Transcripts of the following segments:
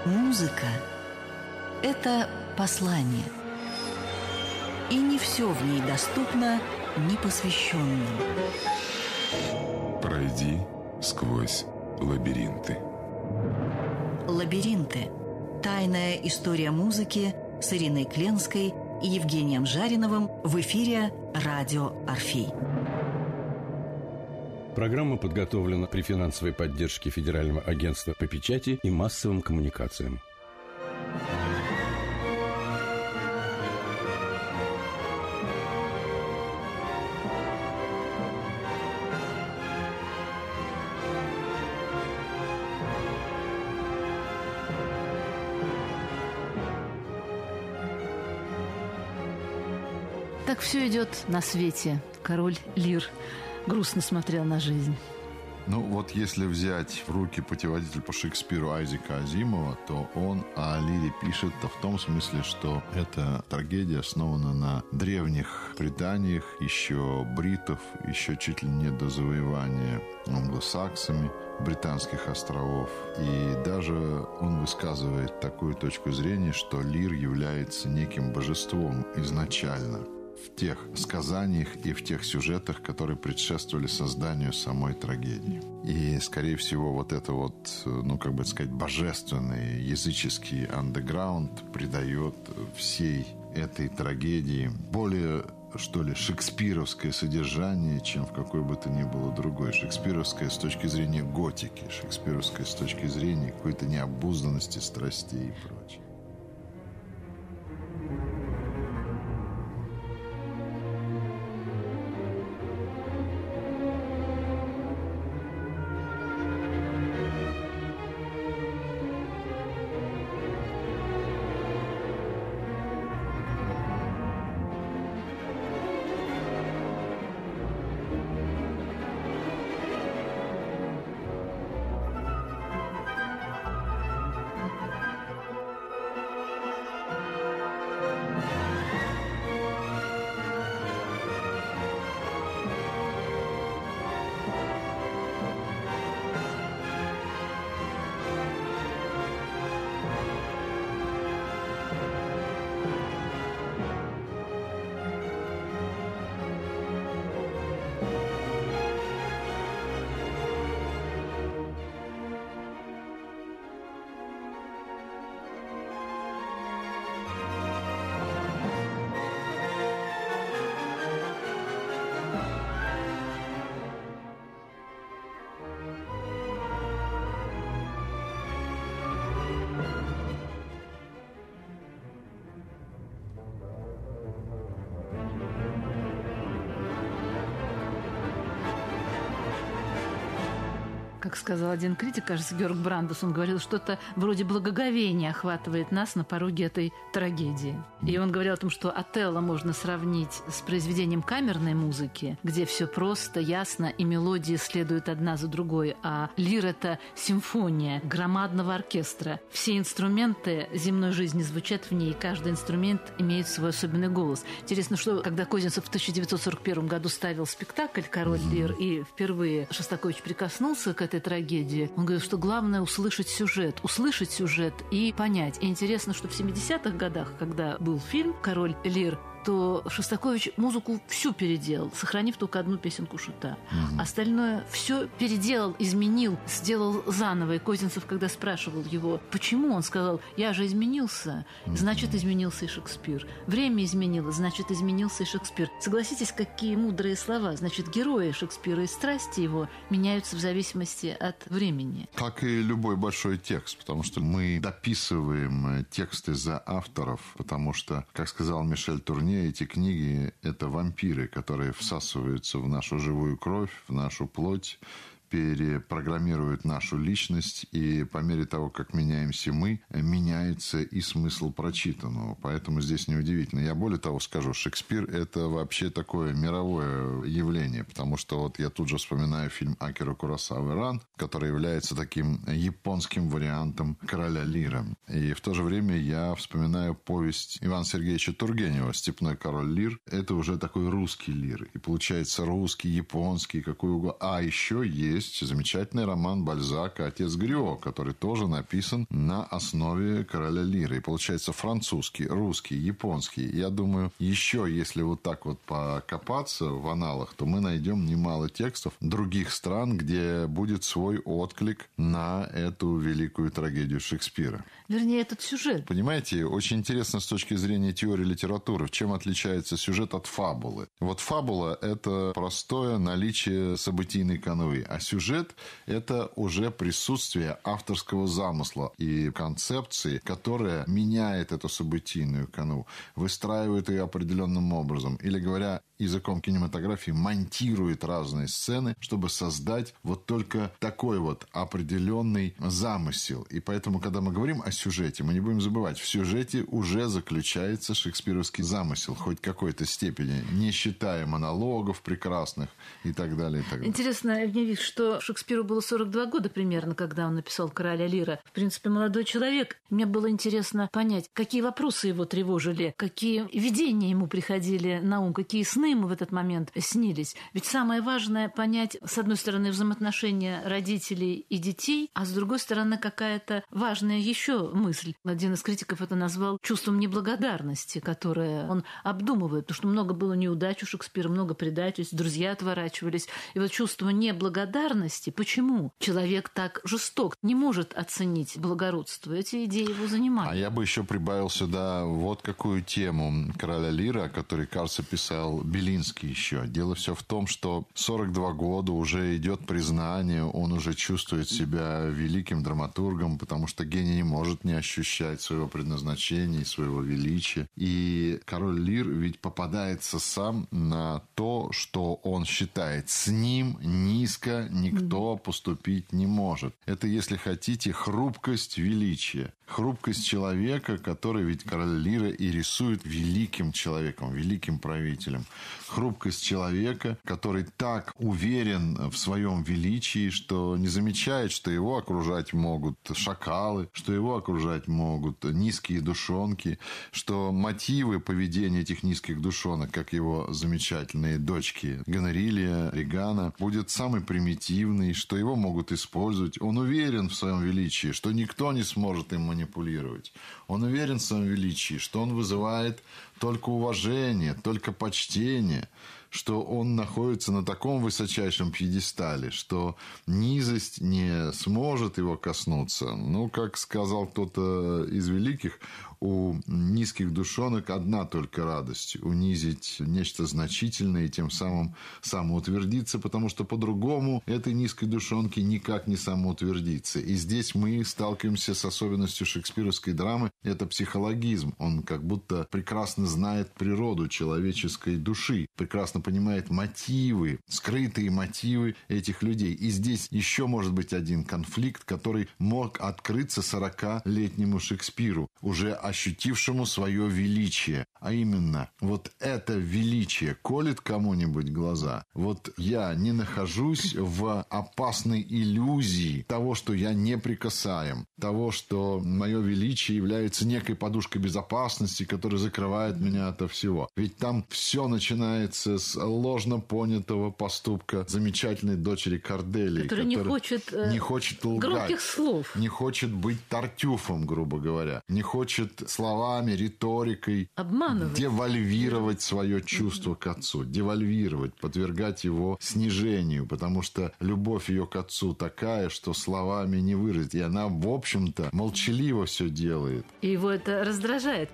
Музыка – это послание. И не все в ней доступно непосвященным. Пройди сквозь лабиринты. «Лабиринты. Тайная история музыки» с Ириной Кленской и Евгением Жариновым в эфире «Радио Орфей». Программа подготовлена при финансовой поддержке Федерального агентства по печати и массовым коммуникациям. Так все идет на свете. Король Лир грустно смотрел на жизнь. Ну, вот если взять в руки путеводитель по Шекспиру Айзека Азимова, то он о лире пишет в том смысле, что эта трагедия основана на древних преданиях еще бритов, еще чуть ли не до завоевания англосаксами британских островов. И даже он высказывает такую точку зрения, что лир является неким божеством изначально в тех сказаниях и в тех сюжетах, которые предшествовали созданию самой трагедии. И, скорее всего, вот это вот, божественный языческий андеграунд придает всей этой трагедии более, шекспировское содержание, чем в какой бы то ни было другой. Шекспировское с точки зрения готики, шекспировское с точки зрения какой-то необузданности страстей и прочее. Как сказал один критик, кажется, Георг Брандес, он говорил, что-то вроде благоговения охватывает нас на пороге этой трагедии. И он говорил о том, что Отелло можно сравнить с произведением камерной музыки, где все просто, ясно, и мелодии следуют одна за другой, а Лир – это симфония громадного оркестра. Все инструменты земной жизни звучат в ней, и каждый инструмент имеет свой особенный голос. Интересно, что когда Козинцев в 1941 году ставил спектакль «Король Лир», и впервые Шостакович прикоснулся к этой трагедии, он говорит, что главное услышать сюжет и понять. И интересно, что в 70-х годах, когда был фильм «Король Лир», то Шостакович музыку всю переделал, сохранив только одну песенку Шута. Остальное все переделал, изменил, сделал заново. И Козинцев, когда спрашивал его, почему, он сказал, я же изменился, значит, изменился и Шекспир. Время изменилось, значит, изменился и Шекспир. Согласитесь, какие мудрые слова. Значит, герои Шекспира и страсти его меняются в зависимости от времени. Как и любой большой текст, потому что мы дописываем тексты за авторов, потому что, как сказал Мишель Турне, эти книги – это вампиры, которые всасываются в нашу живую кровь, в нашу плоть, перепрограммируют нашу личность, и по мере того, как меняемся мы, меняется и смысл прочитанного. Поэтому здесь неудивительно. Я более того скажу, Шекспир – это вообще такое мировое явление, потому что вот я тут же вспоминаю фильм Акиры Куросавы «Ран», который является таким японским вариантом «Короля Лира». И в то же время я вспоминаю повесть Ивана Сергеевича Тургенева «Степной король Лир». Это уже такой русский лир. И получается русский, японский, какой угодно. А еще есть есть замечательный роман Бальзака «Отец Грио», который тоже написан на основе «Короля Лира». И получается французский, русский, японский. Я думаю, еще если вот так вот покопаться в аналах, то мы найдем немало текстов других стран, где будет свой отклик на эту великую трагедию Шекспира. Вернее, этот сюжет. Понимаете, очень интересно с точки зрения теории литературы, чем отличается сюжет от фабулы. Вот фабула – это простое наличие событийной канвы, а сюжет – это уже присутствие авторского замысла и концепции, которая меняет эту событийную канву, выстраивает ее определенным образом. Или, говоря языком кинематографии, монтирует разные сцены, чтобы создать вот только такой вот определенный замысел. И поэтому, когда мы говорим о сюжете, мы не будем забывать, в сюжете уже заключается шекспировский замысел, хоть в какой-то степени, не считая монологов прекрасных и так далее, и так далее. Интересно, Евгений, что Шекспиру было 42 года примерно, когда он написал «Короля Лира». В принципе, молодой человек. Мне было интересно понять, какие вопросы его тревожили, какие видения ему приходили на ум, какие сны ему в этот момент снились. Ведь самое важное понять, с одной стороны, взаимоотношения родителей и детей, а с другой стороны, какая-то важная еще мысль. Один из критиков это назвал чувством неблагодарности, которое он обдумывает, потому что много было неудач у Шекспира, много предательств, друзья отворачивались. И вот чувство неблагодарности, почему человек так жесток, не может оценить благородство? Эти идеи его занимают. А я бы еще прибавил сюда вот какую тему «Короля Лира», о которой, кажется, писал Белинский еще. Дело все в том, что 42 года уже идет признание, он уже чувствует себя великим драматургом, потому что гений не может не ощущать своего предназначения и своего величия. И король Лир ведь попадается сам на то, что он считает, с ним низко никто поступить не может. Это, если хотите, хрупкость величия. Хрупкость человека, который ведь король Лира и рисует великим человеком, великим правителем. Хрупкость человека, который так уверен в своем величии, что не замечает, что его окружать могут шакалы, что его окружать могут низкие душонки, что мотивы поведения этих низких душонок, как его замечательные дочки Гонорилия, Регана, будет самый примитивный, что его могут использовать. Он уверен в своем величии, что никто не сможет им манипулировать. Он уверен в своем величии, что он вызывает только уважение, только почтение, что он находится на таком высочайшем пьедестале, что низость не сможет его коснуться. Ну, как сказал кто-то из великих, у низких душонок одна только радость – унизить нечто значительное и тем самым самоутвердиться, потому что по-другому этой низкой душонке никак не самоутвердиться. И здесь мы сталкиваемся с особенностью шекспировской драмы – это психологизм. Он как будто прекрасно знает природу человеческой души, прекрасно понимает мотивы, скрытые мотивы этих людей. И здесь еще может быть один конфликт, который мог открыться 40-летнему Шекспиру, уже ощутившему свое величие. А именно, вот это величие колет кому-нибудь глаза. Вот я не нахожусь в опасной иллюзии того, что я неприкасаем, того, что мое величие является некой подушкой безопасности, которая закрывает меня ото всего. Ведь там все начинается с ложно понятого поступка замечательной дочери Корделии, которая не хочет лгать, громких слов, не хочет быть тартюфом, грубо говоря, не хочет словами, риторикой обманывать, девальвировать свое чувство к отцу, девальвировать, подвергать его снижению, потому что любовь ее к отцу такая, что словами не выразить. И она, в общем-то, молчаливо все делает. И его это раздражает.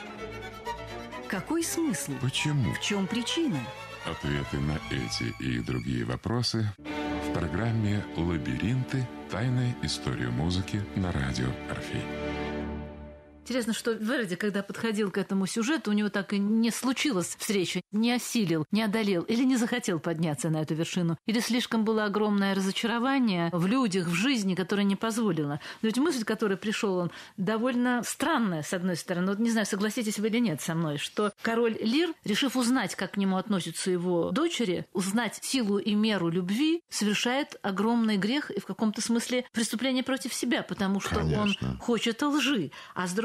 Какой смысл? Почему? В чем причина? Ответы на эти и другие вопросы в программе «Лабиринты. Тайная история музыки» на радио «Орфей». Интересно, что Верди, когда подходил к этому сюжету, у него так и не случилась встреча, не осилил, не одолел или не захотел подняться на эту вершину. Или слишком было огромное разочарование в людях, в жизни, которое не позволило. Но ведь мысль, к которой пришел он, довольно странная, с одной стороны. Вот не знаю, согласитесь вы или нет со мной, что король Лир, решив узнать, как к нему относятся его дочери, узнать силу и меру любви, совершает огромный грех и в каком-то смысле преступление против себя, потому что Конечно. Он хочет лжи. А с другой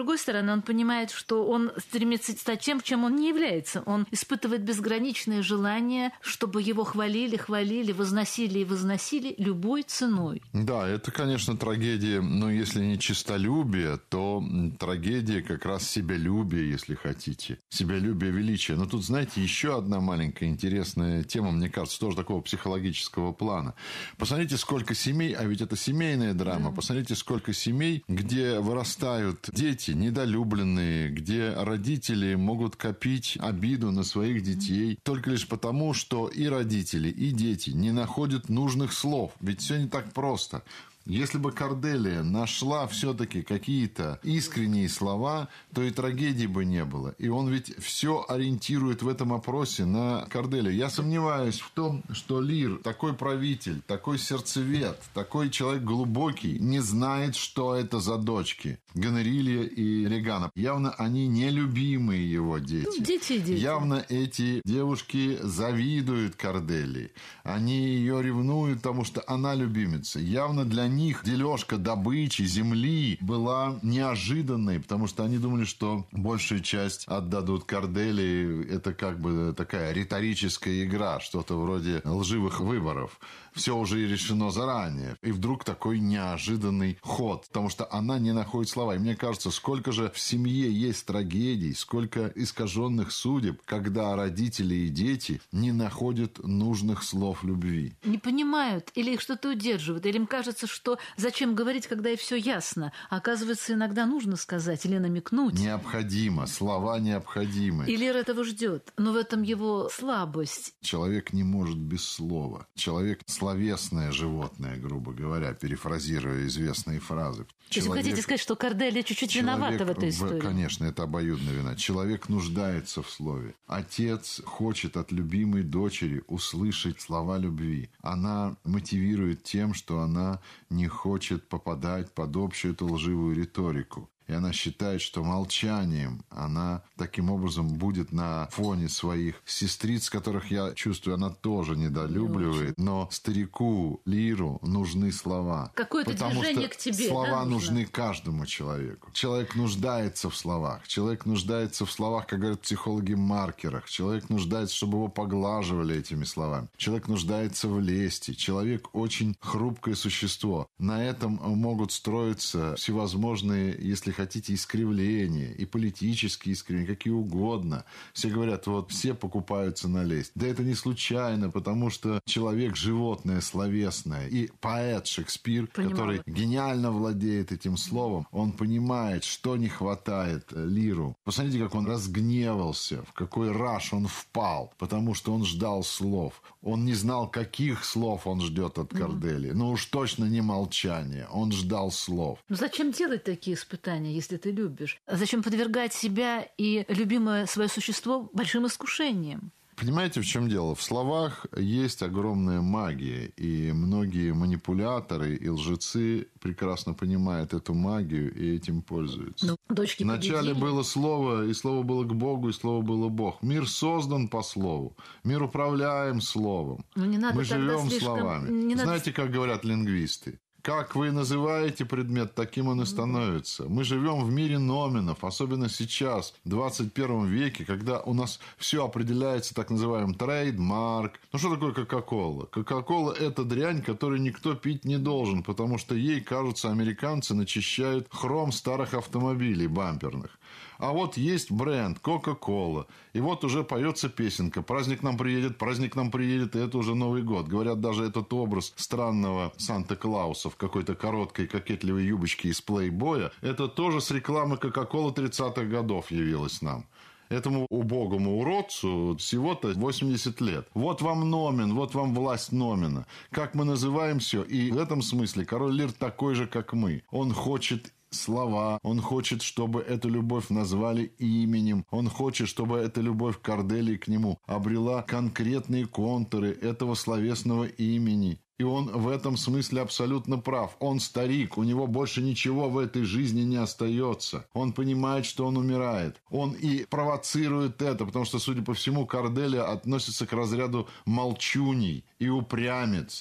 другой стороны, он понимает, что он стремится стать тем, чем он не является. Он испытывает безграничное желание, чтобы его хвалили, возносили и возносили любой ценой. Да, это, конечно, трагедия, но если не честолюбие, то трагедия как раз себялюбие, если хотите. Себялюбие, величие. Но тут, знаете, еще одна маленькая интересная тема, мне кажется, тоже такого психологического плана. Посмотрите, сколько семей, а ведь это семейная драма, посмотрите, сколько семей, где вырастают дети недолюбленные, где родители могут копить обиду на своих детей только лишь потому, что и родители, и дети не находят нужных слов. Ведь все не так просто. Если бы Корделия нашла все-таки какие-то искренние слова, то и трагедии бы не было. И он ведь все ориентирует в этом опросе на Корделию. Я сомневаюсь в том, что Лир, такой правитель, такой сердцевед, такой человек глубокий, не знает, что это за дочки. Гонорилья и Регана. Явно они нелюбимые его дети. Дети. Явно эти девушки завидуют Корделии. Они ее ревнуют, потому что она любимица. Явно для них дележка добычи, земли была неожиданной, потому что они думали, что большую часть отдадут Корделии. Это как бы такая риторическая игра, что-то вроде лживых выборов. Все уже решено заранее. И вдруг такой неожиданный ход, потому что она не находит слова. И мне кажется, сколько же в семье есть трагедий, сколько искаженных судеб, когда родители и дети не находят нужных слов любви. Не понимают, или их что-то удерживает, или им кажется, что зачем говорить, когда и все ясно. А оказывается, иногда нужно сказать или намекнуть. Необходимо, слова необходимы. И Лир этого ждет, но в этом его слабость. Человек не может без слова. Человек словесное животное, грубо говоря, перефразируя известные фразы. То есть вы хотите сказать, что Корделия чуть-чуть виновата в этой истории? Конечно, это обоюдная вина. Человек нуждается в слове. Отец хочет от любимой дочери услышать слова любви. Она мотивирует тем, что она не хочет попадать под общую эту лживую риторику. И она считает, что молчанием она таким образом будет на фоне своих сестриц, которых, я чувствую, она тоже недолюбливает. Но старику Лиру нужны слова. Какое-то движение к тебе. Слова нужны каждому человеку. Человек нуждается в словах. Человек нуждается в словах, как говорят психологи, маркерах. Человек нуждается, чтобы его поглаживали этими словами. Человек нуждается в лести. Человек очень хрупкое существо. На этом могут строиться всевозможные, если хотите, искривления, и политические искривления, какие угодно. Все говорят, вот все покупаются на лесть. Да это не случайно, потому что человек – животное словесное. И поэт Шекспир, который гениально владеет этим словом, он понимает, что не хватает Лиру. Посмотрите, как он разгневался, в какой раж он впал, потому что он ждал слов. Он не знал, каких слов он ждет от Корделии. Но уж точно не молчание. Он ждал слов. Но зачем делать такие испытания, если ты любишь? Зачем подвергать себя и любимое свое существо большим искушениям? Понимаете, в чем дело? В словах есть огромная магия, и многие манипуляторы и лжецы прекрасно понимают эту магию и этим пользуются. Ну, дочки Вначале победили. было слово, и слово было к Богу, и слово было Бог. Мир создан по слову. Мир управляем словом. Но не надо Мы живем слишком... словами. Знаете, как говорят лингвисты? Как вы называете предмет, таким он и становится. Мы живем в мире номинов, особенно сейчас, в 21 веке, когда у нас все определяется так называемым трейдмарк. Ну, что такое Кока-кола? Кока-кола – это дрянь, которую никто пить не должен, потому что ей, кажется, американцы начищают хром старых автомобилей бамперных. А вот есть бренд Кока-кола. И вот уже поется песенка праздник нам приедет, и это уже Новый год. Говорят, даже этот образ странного Санта-Клауса в какой-то короткой кокетливой юбочке из плейбоя, это тоже с рекламы Кока-колы 30-х годов явилось нам. Этому убогому уродцу всего-то 80 лет. Вот вам номин, вот вам власть номина. Как мы называем все. И в этом смысле король Лир такой же, как мы. Он хочет слова, он хочет, чтобы эту любовь назвали именем, он хочет, чтобы эта любовь Корделии к нему обрела конкретные контуры этого словесного имени. И он в этом смысле абсолютно прав. Он старик, у него больше ничего в этой жизни не остается. Он понимает, что он умирает. Он и провоцирует это, потому что, судя по всему, Корделия относится к разряду молчуней и упрямец.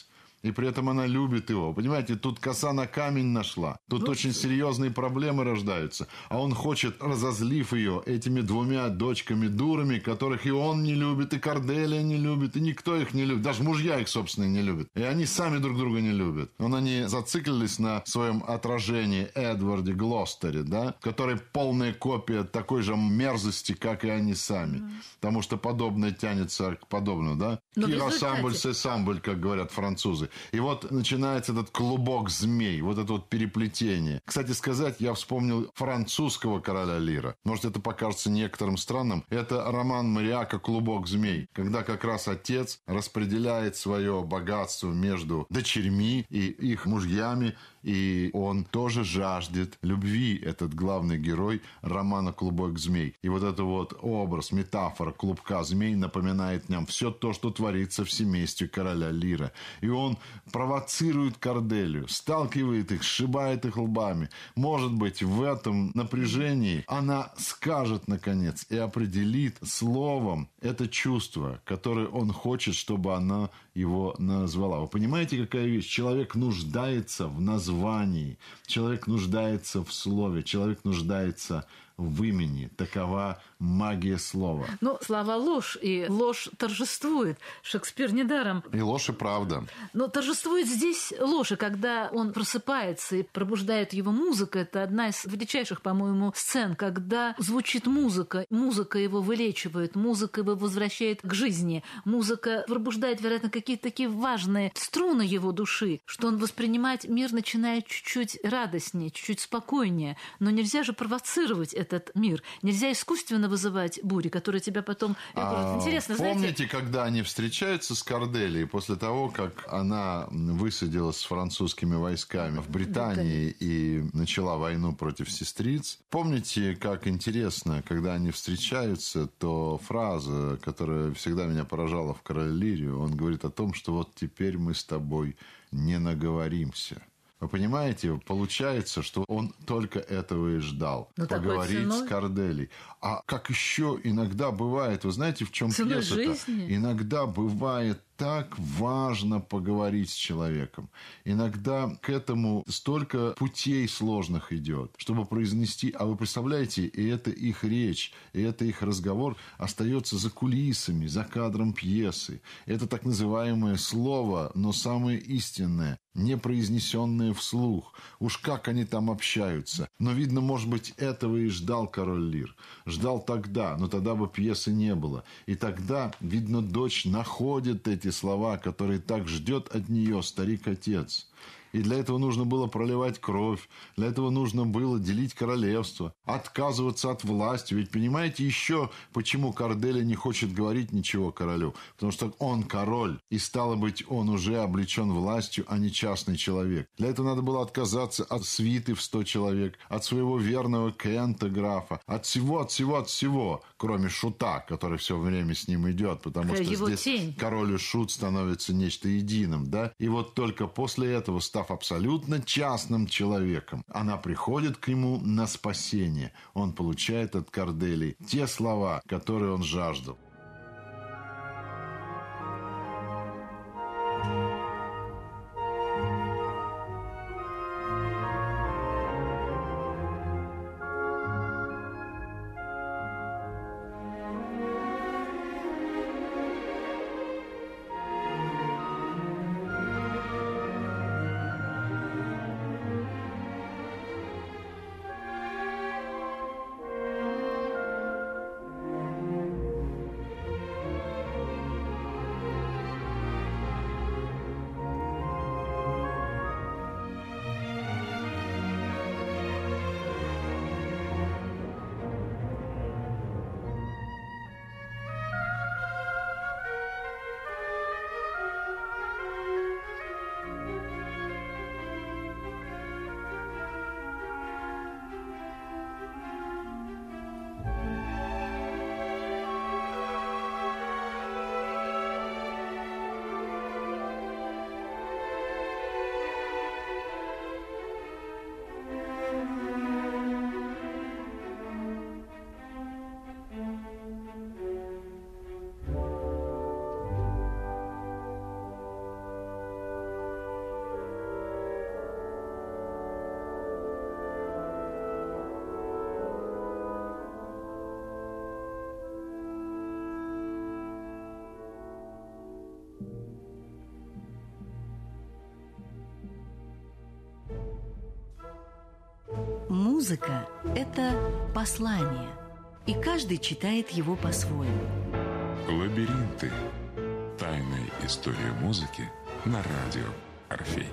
и при этом она любит его. Понимаете, тут коса на камень нашла. Тут очень серьезные проблемы рождаются. А он хочет, разозлив ее этими двумя дочками-дурами, которых и он не любит, и Корделия не любит, и никто их не любит. Даже мужья их, собственно, не любят. И они сами друг друга не любят. Но они зациклились на своем отражении Эдварде Глостере, да, который полная копия такой же мерзости, как и они сами. Потому что подобное тянется к подобному, да? Кирасамбль, сесамбль, как говорят французы. И вот начинается этот клубок змей, вот это вот переплетение. Кстати сказать, я вспомнил французского короля Лира. Может, это покажется некоторым странным. Это роман Мариака «Клубок змей», когда как раз отец распределяет свое богатство между дочерьми и их мужьями, и он тоже жаждет любви, этот главный герой романа «Клубок змей». И вот это вот образ, метафора клубка змей напоминает нам все то, что творится в семействе короля Лира. И он провоцирует Корделию, сталкивает их, сшибает их лбами. Может быть, в этом напряжении она скажет, наконец, и определит словом это чувство, которое он хочет, чтобы она его назвала. Вы понимаете, какая вещь? Человек нуждается в названии, человек нуждается в слове, человек нуждается в имени. Такова магия слова. Ну, слова ложь, и ложь торжествует. Шекспир недаром. И ложь, и правда. Но торжествует здесь ложь, и когда он просыпается и пробуждает его музыка, это одна из величайших, по-моему, сцен, когда звучит музыка, музыка его вылечивает, музыка его возвращает к жизни, музыка пробуждает, вероятно, какие-то такие важные струны его души, что он воспринимать мир начинает чуть-чуть радостнее, чуть-чуть спокойнее. Но нельзя же провоцировать этот мир. Нельзя искусственно вызывать бури, которые тебя потом... Интересно, помните, знаете... когда они встречаются с Корделией после того, как она высадилась с французскими войсками в Британии и начала войну против сестриц? Помните, как интересно, когда они встречаются, то фраза, которая всегда меня поражала в «Короле Лире», он говорит о том, что вот теперь мы с тобой не наговоримся. Вы понимаете, получается, что он только этого и ждал. Поговорить с Корделией. А как еще иногда бывает, вы знаете, в чем пьеса-то? Иногда бывает так важно поговорить с человеком. Иногда к этому столько путей сложных идет, чтобы произнести... А вы представляете, и это их речь, и это их разговор остается за кулисами, за кадром пьесы. Это так называемое слово, но самое истинное, не произнесенное вслух. Уж как они там общаются. Но, видно, может быть, этого и ждал король Лир. Ждал тогда, но тогда бы пьесы не было. И тогда, видно, дочь находит эти слова, которые так ждет от нее старик-отец. И для этого нужно было проливать кровь, для этого нужно было делить королевство, отказываться от власти. Ведь понимаете еще, почему Корделия не хочет говорить ничего королю? Потому что он король, и стало быть, он уже облечен властью, а не частный человек. Для этого надо было отказаться от свиты в 100 человек, от своего верного Кента графа, от всего, кроме Шута, который все время с ним идет, потому что здесь тень. Король и Шут становятся нечто единым, да? И вот только после этого, став абсолютно частным человеком, она приходит к нему на спасение. Он получает от Корделии те слова, которые он жаждал. Музыка – это послание, и каждый читает его по-своему. Лабиринты. Тайная история музыки на радио Орфей.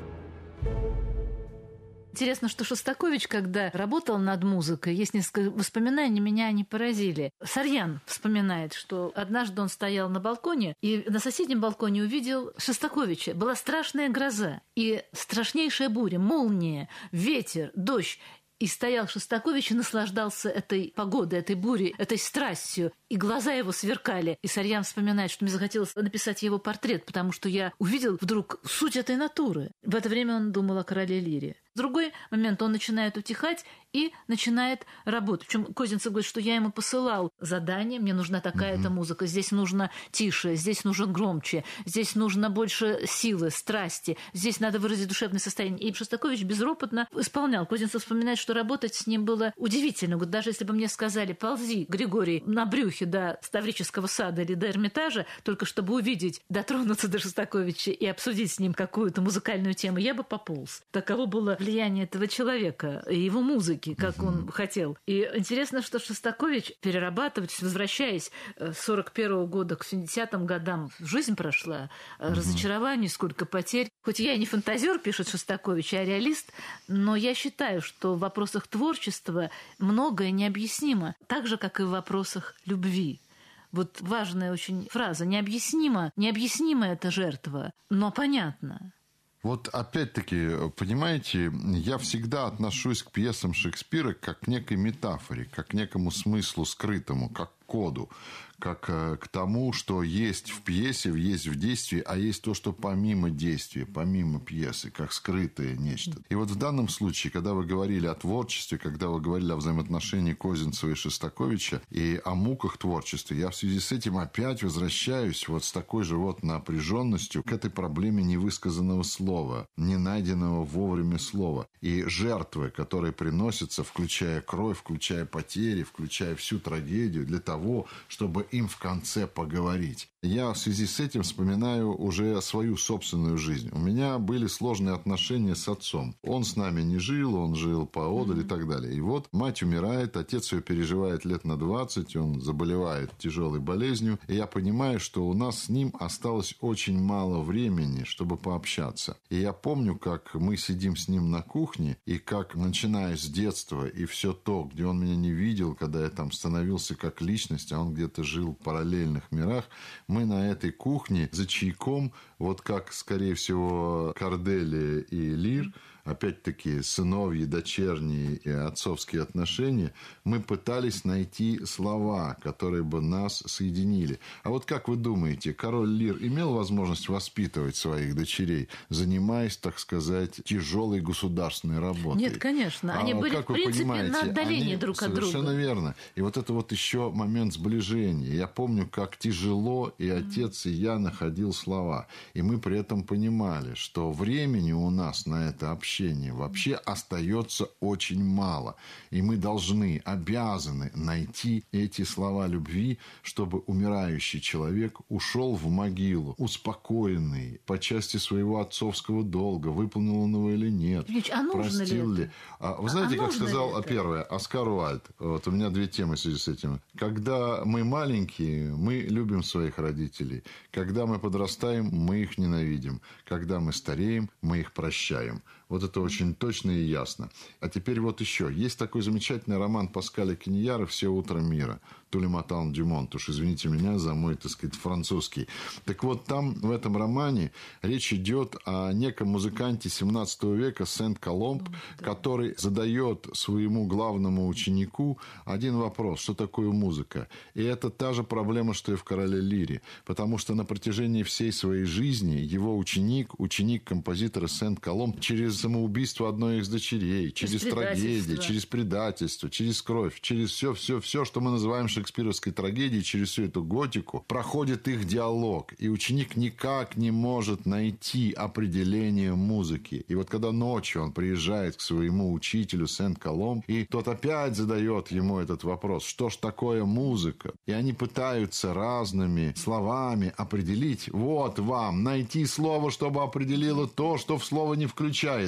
Интересно, что Шостакович, когда работал над музыкой, есть несколько воспоминаний, меня они поразили. Сарьян вспоминает, что однажды он стоял на балконе, и на соседнем балконе увидел Шостаковича. Была страшная гроза и страшнейшая буря, молния, ветер, дождь. И стоял Шостакович и наслаждался этой погодой, этой бурей, этой страстью. И глаза его сверкали. И Сарьян вспоминает, что мне захотелось написать его портрет, потому что я увидел вдруг суть этой натуры. В это время он думал о короле Лире. В другой момент он начинает утихать и начинает работать. Причем Козинцев говорит, что я ему посылал задание, мне нужна такая-то музыка, здесь нужно тише, здесь нужно громче, здесь нужно больше силы, страсти, здесь надо выразить душевное состояние. И Шостакович безропотно исполнял. Козинцев вспоминает, что работать с ним было удивительно. Говорит, даже если бы мне сказали, ползи, Григорий, на брюхе до Ставрического сада или до Эрмитажа, только чтобы увидеть, дотронуться до Шостаковича и обсудить с ним какую-то музыкальную тему, я бы пополз. Таково было влияние этого человека и его музыки, как он хотел. И интересно, что Шостакович перерабатывать, возвращаясь с 41 года к 70-м годам, жизнь прошла, разочарований, сколько потерь. Хоть я и не фантазер, пишет Шостакович, а реалист, но я считаю, что в вопросах творчества многое необъяснимо, так же, как и в вопросах любви. Вот важная очень фраза. Необъяснимо эта жертва, но понятно. Вот опять-таки, понимаете, я всегда отношусь к пьесам Шекспира как к некой метафоре, как к некому смыслу скрытому, как к коду, как к тому, что есть в пьесе, есть в действии, а есть то, что помимо действия, помимо пьесы, как скрытое нечто. И вот в данном случае, когда вы говорили о творчестве, когда вы говорили о взаимоотношении Козинцева и Шостаковича и о муках творчества, я в связи с этим опять возвращаюсь вот с такой же вот напряженностью к этой проблеме невысказанного слова, не найденного вовремя слова. И жертвы, которые приносятся, включая кровь, включая потери, включая всю трагедию, для того, чтобы им в конце поговорить. Я в связи с этим вспоминаю уже свою собственную жизнь. У меня были сложные отношения с отцом. Он с нами не жил, он жил поодаль и так далее. И вот мать умирает, отец ее переживает лет на 20, он заболевает тяжелой болезнью. И я понимаю, что у нас с ним осталось очень мало времени, чтобы пообщаться. И я помню, как мы сидим с ним на кухне, и как, начиная с детства, и все то, где он меня не видел, когда я там становился как личность, а он где-то жил в параллельных мирах, мы на этой кухне за чайком, вот как, скорее всего, Корделия и Лир, опять-таки, сыновьи, дочерние и отцовские отношения, мы пытались найти слова, которые бы нас соединили. А вот как вы думаете, король Лир имел возможность воспитывать своих дочерей, занимаясь, так сказать, тяжелой государственной работой? Нет, конечно. Они были, в принципе, на отдалении друг от друга. Совершенно верно. И вот это вот еще момент сближения. Я помню, как тяжело и отец, и я находил слова. И мы при этом понимали, что времени у нас на это общение вообще остается очень мало. И мы должны, обязаны найти эти слова любви, чтобы умирающий человек ушел в могилу, успокоенный по части своего отцовского долга, выполнил он его или нет, Ильич, а простил ли. Вы знаете, как сказал первое Оскар Уайльд, вот у меня две темы в связи с этим. Когда мы маленькие, мы любим своих родителей. Когда мы подрастаем, мы их ненавидим. Когда мы стареем, мы их прощаем. Вот это очень точно и ясно. А теперь вот еще. Есть такой замечательный роман Паскаля Киньяра «Все утро мира». Тулематан Дюмонт. Уж извините меня за мой, так сказать, французский. Так вот, там, в этом романе, речь идет о неком музыканте 17 века Сент-Коломб, который задает своему главному ученику один вопрос. Что такое музыка? И это та же проблема, что и в «Короле Лире». Потому что на протяжении всей своей жизни его ученик композитора Сент-Коломб, через самоубийство одной из дочерей, через трагедии, через предательство, через кровь, через все, что мы называем шекспировской трагедией, через всю эту готику, проходит их диалог. И ученик никак не может найти определение музыки. И вот когда ночью он приезжает к своему учителю Сент-Коломб, и тот опять задает ему этот вопрос, что ж такое музыка? И они пытаются разными словами определить, вот вам, найти слово, чтобы определило то, что в слово не включается.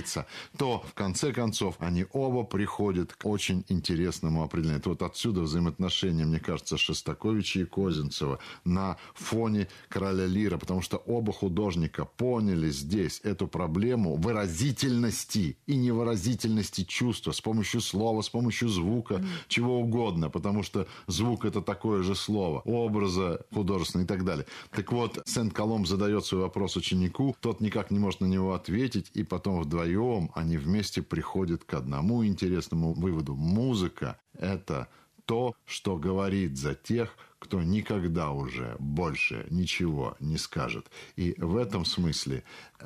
меняется, то в конце концов они оба приходят к очень интересному определению. Вот отсюда взаимоотношения, мне кажется, Шостаковича и Козинцева на фоне «Короля Лира», потому что оба художника поняли здесь эту проблему выразительности и невыразительности чувства с помощью слова, с помощью звука, чего угодно, потому что звук – это такое же слово, образа художественного и так далее. Так вот, Сент-Коломб задает свой вопрос ученику, тот никак не может на него ответить, и потом вдвоем они вместе приходят к одному интересному выводу. Музыка – это то, что говорит за тех, кто никогда уже больше ничего не скажет. И в этом смысле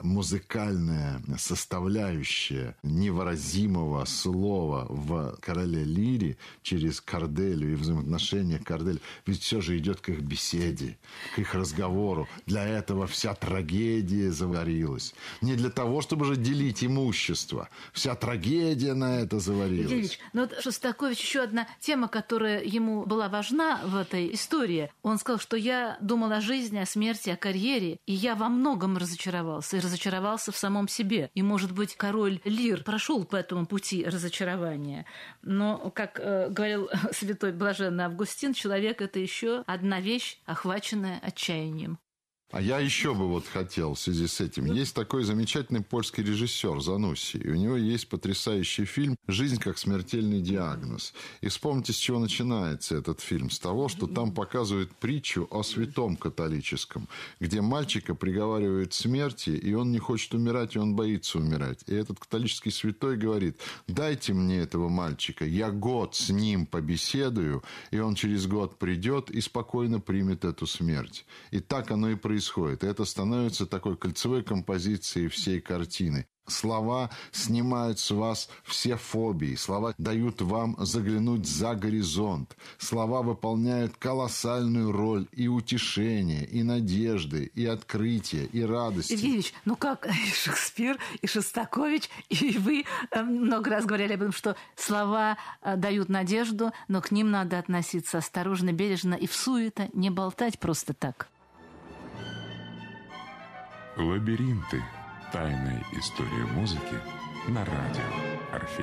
музыкальная составляющая невыразимого слова в «Короле Лире» через Корделию и взаимоотношения Корделии, ведь все же идет к их беседе, к их разговору. Для этого вся трагедия заварилась. Не для того, чтобы же делить имущество. Вся трагедия на это заварилась. Ильич, ну вот Шостакович, еще одна тема, которая ему была важна в этой истории. Он сказал, что я думал о жизни, о смерти, о карьере, и я во многом разочаровался, и разочаровался в самом себе. И, может быть, король Лир прошел по этому пути разочарования. Но, как говорил святой блаженный Августин, человек – это еще одна вещь, охваченная отчаянием. А я еще бы вот хотел в связи с этим. Есть такой замечательный польский режиссер Занусси. И у него есть потрясающий фильм «Жизнь как смертельный диагноз». И вспомните, с чего начинается этот фильм. С того, что там показывают притчу о святом католическом, где мальчика приговаривают к смерти, и он не хочет умирать, и он боится умирать. И этот католический святой говорит: дайте мне этого мальчика, я год с ним побеседую, и он через год придет и спокойно примет эту смерть. И так оно и происходит. И это становится такой кольцевой композицией всей картины. Слова снимают с вас все фобии. Слова дают вам заглянуть за горизонт. Слова выполняют колоссальную роль и утешения, и надежды, и открытия, и радости. Ильич, ну как и Шекспир, и Шостакович, и вы много раз говорили об этом, что слова дают надежду, но к ним надо относиться осторожно, бережно и всуе-то не болтать просто так. Лабиринты. Тайная история музыки на радио Орфей.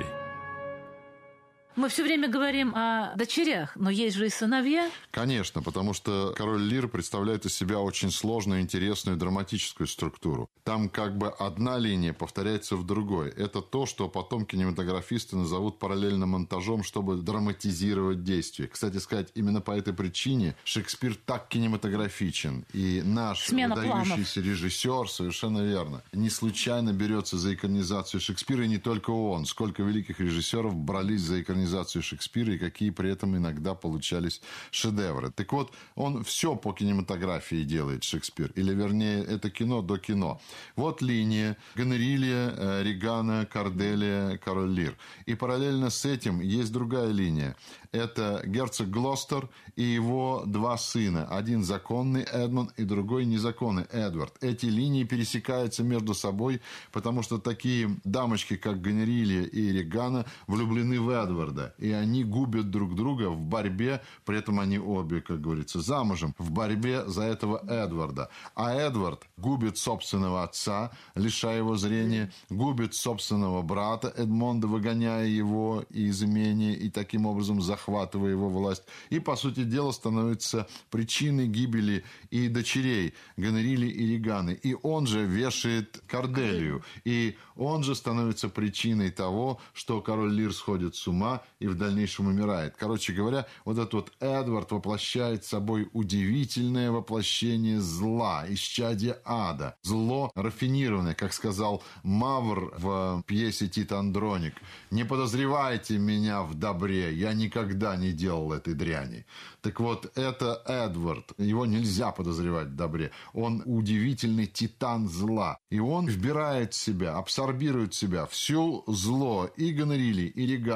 Мы все время говорим о дочерях, но есть же и сыновья. Конечно, потому что «Король Лир» представляет из себя очень сложную, интересную, драматическую структуру. Там как бы одна линия повторяется в другой. Это то, что потом кинематографисты назовут параллельным монтажом, чтобы драматизировать действие. Кстати сказать, именно по этой причине Шекспир так кинематографичен. И наш выдающийся режиссер, совершенно верно, не случайно берется за экранизацию Шекспира, и не только он. Сколько великих режиссеров брались за экранизацию Шекспира, и какие при этом иногда получались шедевры. Так вот, он все по кинематографии делает, Шекспир. Или, вернее, это кино до кино. Вот линия: Гонорилья, Регана, Корделия, Король Лир. И параллельно с этим есть другая линия. Это герцог Глостер и его два сына. Один законный Эдмонд и другой незаконный Эдвард. Эти линии пересекаются между собой, потому что такие дамочки, как Гонорилья и Регана, влюблены в Эдварда. И они губят друг друга в борьбе, при этом они обе, как говорится, замужем, в борьбе за этого Эдварда. А Эдвард губит собственного отца, лишая его зрения, губит собственного брата Эдмонда, выгоняя его из имения и таким образом захватывая его власть. И, по сути дела, становится причиной гибели и дочерей Гонорильи и Реганы. И он же вешает Корделию. И он же становится причиной того, что король Лир сходит с ума и в дальнейшем умирает. Короче говоря, вот этот вот Эдвард воплощает собой удивительное воплощение зла, исчадие ада. Зло рафинированное, как сказал Мавр в пьесе «Тит Андроник». «Не подозревайте меня в добре, я никогда не делал этой дряни». Так вот, это Эдвард. Его нельзя подозревать в добре. Он удивительный титан зла. И он вбирает в себя, абсорбирует в себя всю зло и Гонорильи, и Реганы. Он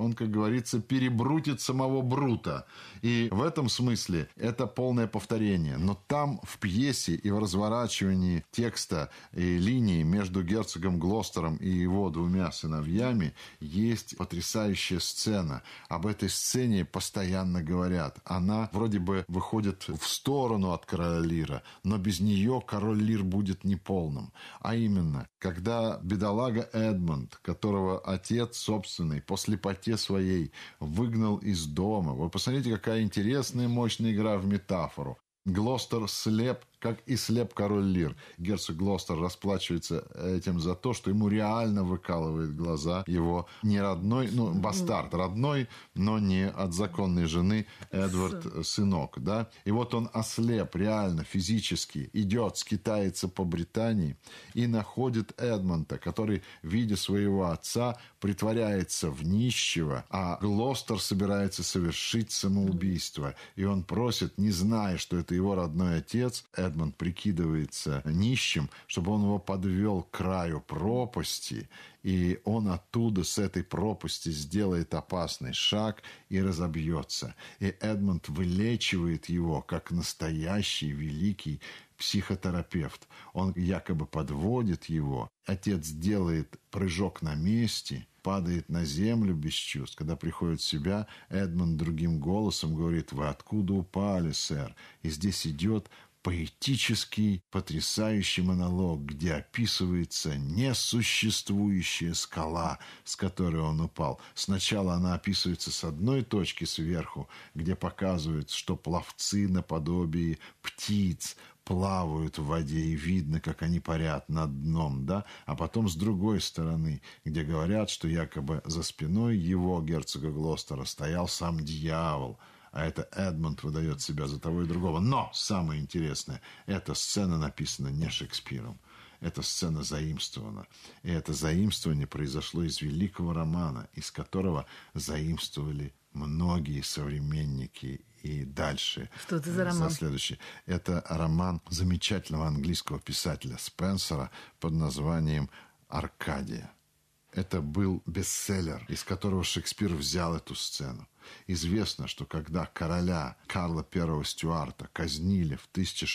он, как говорится, перебрутит самого Брута. И в этом смысле это полное повторение. Но там в пьесе и в разворачивании текста и линии между герцогом Глостером и его двумя сыновьями есть потрясающая сцена. Об этой сцене постоянно говорят. Она вроде бы выходит в сторону от короля Лира, но без нее король Лир будет неполным. А именно, когда бедолага Эдмонд, которого отец собственный по слепоте своей выгнал из дома. Вы посмотрите, какая интересная, мощная игра в метафору. Глостер слеп, как и слеп король Лир. Герцог Глостер расплачивается этим за то, что ему реально выкалывает глаза его не родной, бастард родной, но не от законной жены Эдвард сынок. Да? И вот он ослеп реально, физически, идет, скитается по Британии и находит Эдмонда, который, видя своего отца, притворяется в нищего, а Глостер собирается совершить самоубийство. И он просит, не зная, что это его родной отец, Эдмонд прикидывается нищим, чтобы он его подвел к краю пропасти, и он оттуда, с этой пропасти, сделает опасный шаг и разобьется. И Эдмонд вылечивает его, как настоящий великий психотерапевт. Он якобы подводит его. Отец делает прыжок на месте, падает на землю без чувств. Когда приходит в себя, Эдмонд другим голосом говорит: «Вы откуда упали, сэр?» И здесь идет поэтический, потрясающий монолог, где описывается несуществующая скала, с которой он упал. Сначала она описывается с одной точки сверху, где показывают, что пловцы наподобие птиц плавают в воде, и видно, как они парят над дном, да? А потом с другой стороны, где говорят, что якобы за спиной его, герцога Глостера, стоял сам дьявол, а это Эдмонд выдает себя за того и другого. Но самое интересное, эта сцена написана не Шекспиром. Эта сцена заимствована. И это заимствование произошло из великого романа, из которого заимствовали многие современники и дальше. Что это за роман? Следующий. Это роман замечательного английского писателя Спенсера под названием «Аркадия». Это был бестселлер, из которого Шекспир взял эту сцену. Известно, что когда короля Карла I Стюарта казнили в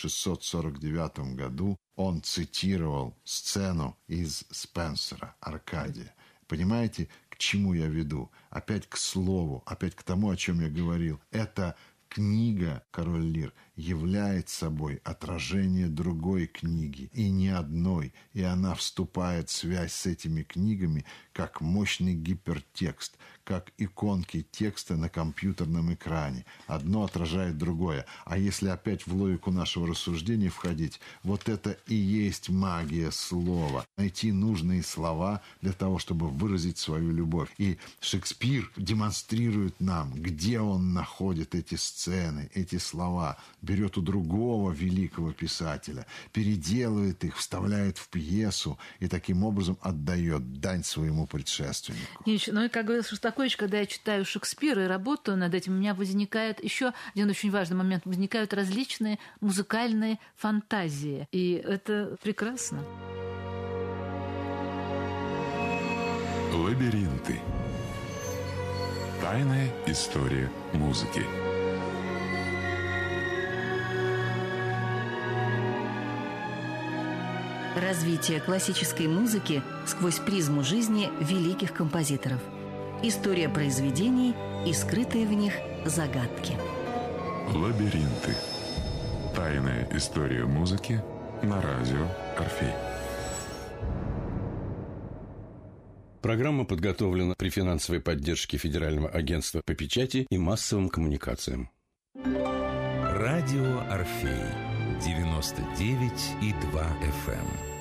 1649 году, он цитировал сцену из Спенсера «Аркадия». Понимаете, к чему я веду? Опять к слову, опять к тому, о чем я говорил. Это книга «Король Лир» является собой отражение другой книги, и не одной, и она вступает в связь с этими книгами как мощный гипертекст, как иконки текста на компьютерном экране. Одно отражает другое. А если опять в логику нашего рассуждения входить, вот это и есть магия слова. Найти нужные слова для того, чтобы выразить свою любовь. И Шекспир демонстрирует нам, где он находит эти сцены, эти слова, берет у другого великого писателя, переделывает их, вставляет в пьесу и таким образом отдает дань своему предшественнику. Ну и, как говорил Шостакович, когда я читаю Шекспира и работаю над этим, у меня возникает еще один очень важный момент. Возникают различные музыкальные фантазии. И это прекрасно. Лабиринты. Тайная история музыки. Развитие классической музыки сквозь призму жизни великих композиторов. История произведений и скрытые в них загадки. Лабиринты. Тайная история музыки на радио Орфей. Программа подготовлена при финансовой поддержке Федерального агентства по печати и массовым коммуникациям. Радио Орфей 99,2 FM.